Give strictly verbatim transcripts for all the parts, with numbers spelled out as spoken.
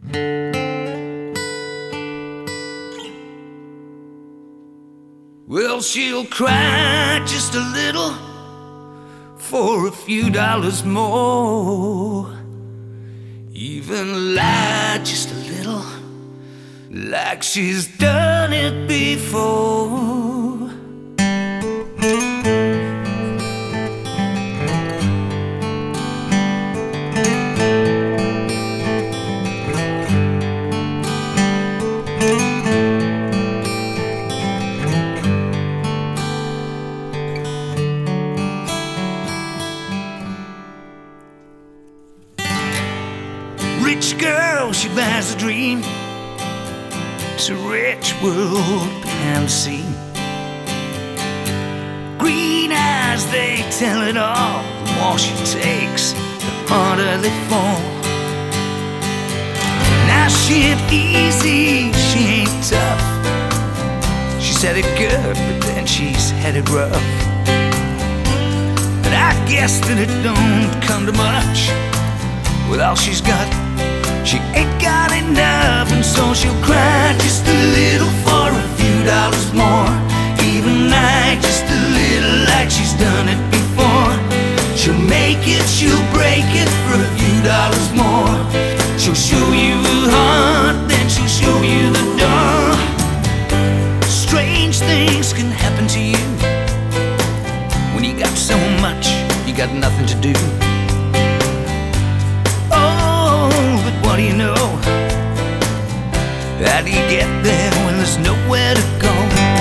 Well, she'll cry just a little for a few dollars more. Even lie just a little, like she's done it before. Rich girl, she buys a dream. It's a rich world behind the scene. Green eyes, they tell it all. The more she takes, the harder they fall. Now she ain't easy, she ain't tough. She's had it good, but then she's had it rough. But I guess that it don't come to much. With all she's got, she ain't got enough, and so she'll cry just a little for a few dollars more. Even lie just a little, like she's done it before. She'll make it, she'll break it for a few dollars more. She'll show you her heart, then she'll show you the door. Strange things can happen to you when you got so much, you got nothing to do. What do you know? How do you get there when there's nowhere to go?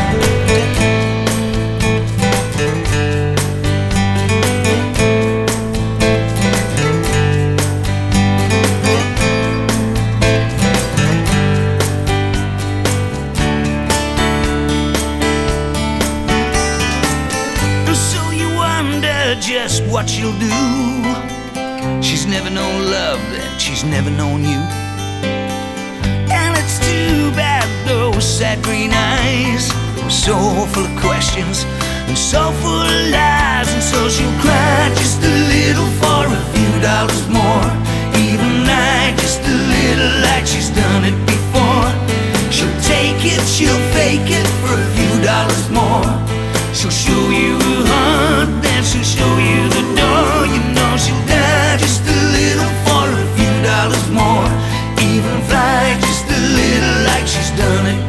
So you wonder just what she'll do. She's never known love, and she's never known you. And it's too bad those sad green eyes were so full of questions and so full of lies. And so she'll cry just a little for a few dollars more. Even lie just a little, like she's done it before. She'll take it, she'll fake it for a few dollars more. She'll show you her heart, then she'll show you the door. You know she'll die just a little for a few dollars more. Even fly just a little, like she's done it